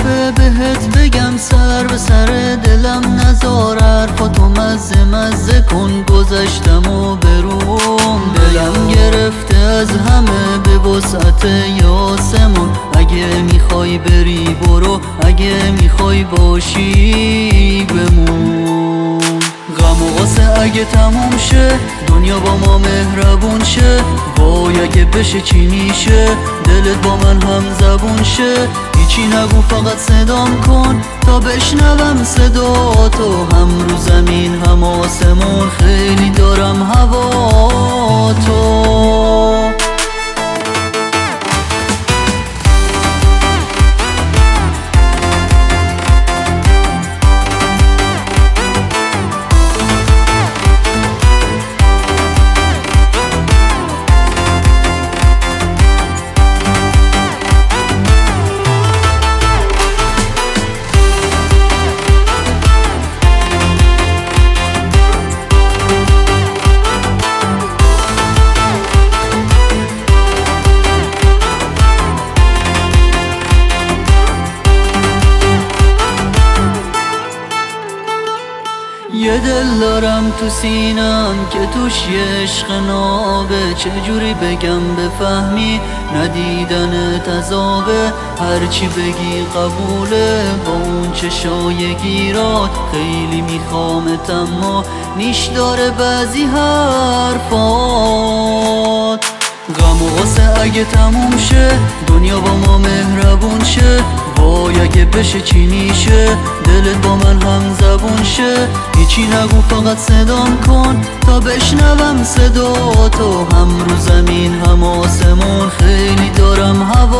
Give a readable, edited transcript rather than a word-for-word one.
دفعه بهت بگم سر به سر دلم نزار حرفاتو مزه مزه کن گذشتم و بروم دلم گرفته از همه به وسعت یاسمون اگه میخوای بری برو اگه میخوای باشی بمون غم و غصه اگه تموم شه دنیا با ما مهربون شه وای اگه بشه چی میشه دلت با من هم زبون شه هیچی نگو فقط صدام کن تا بشنوم صدا تو هم رو زمین هم آسمون خیلی دارم هوا تو یه دل دارم تو سینم که توش یه عشق نابه چجوری بگم بفهمی ندیدن تذابه هرچی بگی قبوله با اون چشای گیرات خیلی میخوامت اما نیش داره بعضی حرفات غم و غصه اگه تموم شه دنیا با ما مهربون شه وای اگه بشه چی میشه دلت با من هم زبون شه هیچی نگو فقط صدام کن تا بشنوم صدا تو هم رو زمین هم آسمون خیلی دارم هوا